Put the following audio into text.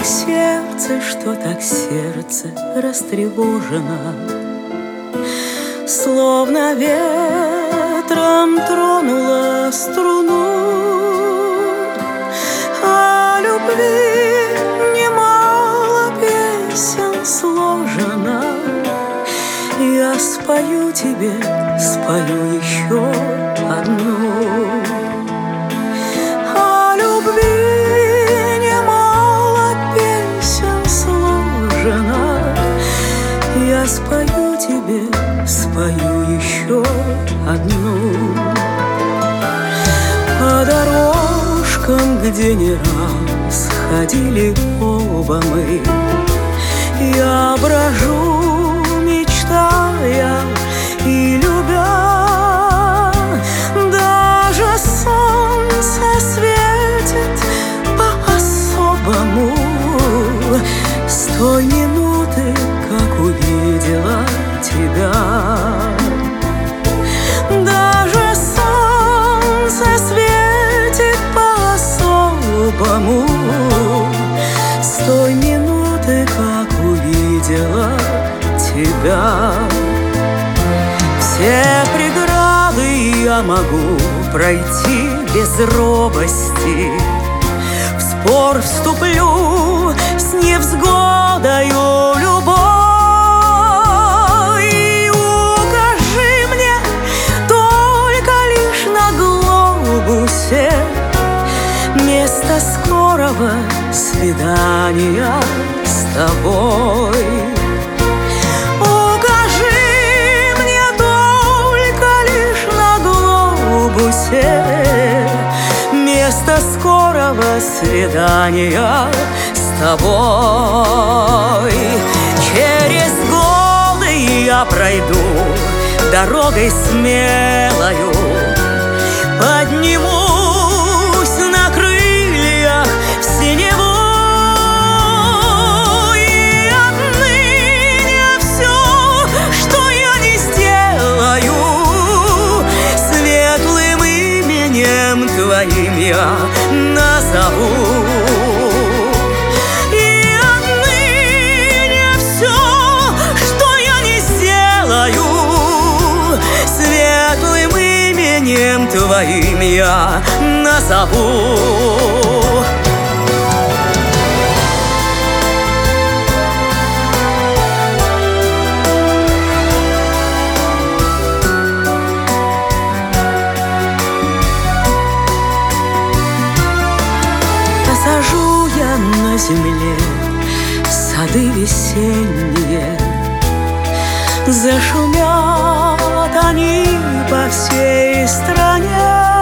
что так сердце растревожено, словно ветром тронула струну. О любви немало песен сложено, я спою тебе, спою еще одну. О любви немало песен сложено, я спою тебе, спою еще одну. По дорожкам, где не раз ходили оба мы, я брожу, мечтая и любя. Даже солнце светит по-особому с той минуты, как увидела тебя. Даже солнце светит по-особому с той минуты, как увидела тебя. Все преграды я могу пройти без робости, в спор вступлю с невзгодою любой. Укажи мне только лишь на глобусе место скорого свидания с тобой. Укажи мне только лишь на глобусе место скорого свидания с тобой. Через годы я пройду дорогой смелою, поднимусь на крыльях в синеву. И отныне все, что я не сделаю, светлым именем твоим я назову. И отныне все, что я не сделаю, светлым именем твоим я назову. Посажу я на земле сады весенние, зашумят они по всей стране.